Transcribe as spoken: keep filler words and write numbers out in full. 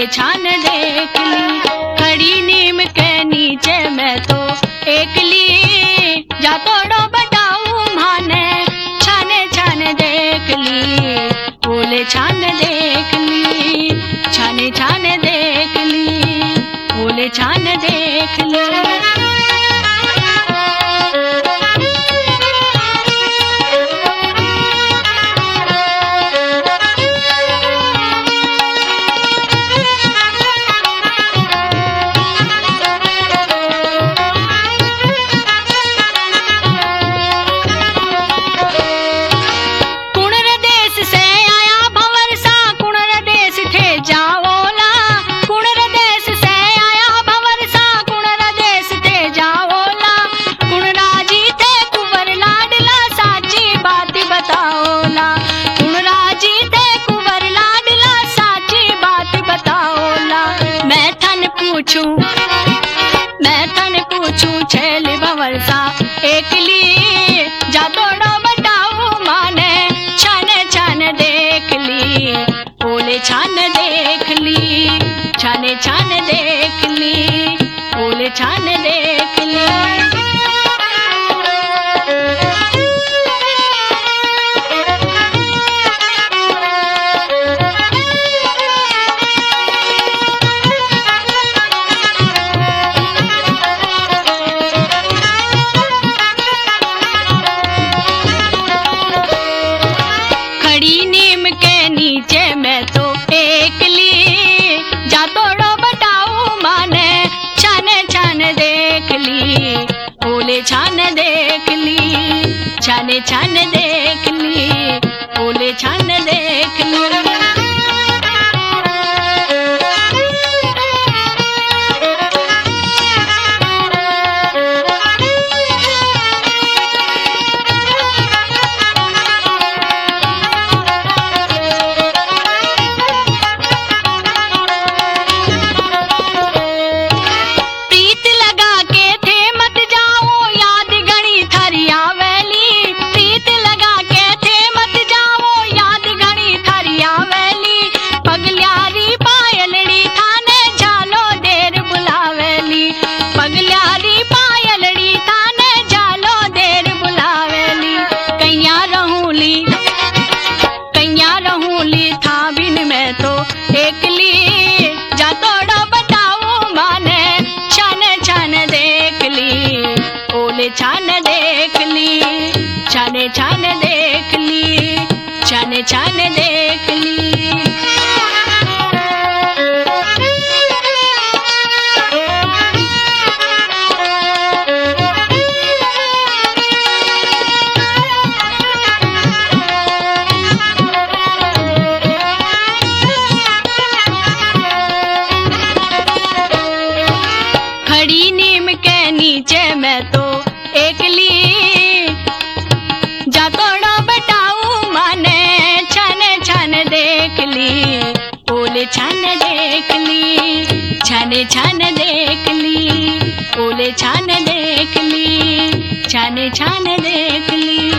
छान देख ली। खड़ी नीम के नीचे मैं तो एकली, जा तोड़ो बताऊं माने छाने छान देख ली। बोले छान देख ली, छाने छान देख ली, बोले छान देख ली। मैं तन पूछूं छैल भंवर सा एकली, जा तोड़ो बताऊं माने छाने छान देख ली। बोले छान देख ली, छाने छान देख ली, बोले छान देख ली। मैं तो एकली, जा तोड़ो बताऊं माने छाने छान देख ली। बोले छान देख ली, छाने छान देख ली, बोले छान देख ली। एकली, जा तोड़ो बताऊं माने छाने छान देख ली। बोले छान देख ली, छाने छान देख ली, छाने छान देख ली। खड़ी नीम के नीचे मैं तो एकली, जा तोड़ो बताऊं माने छाने छान देख ली। बोले छान देख ली, छाने छान देख ली, बोले छान देख ली, छाने छान देख ली।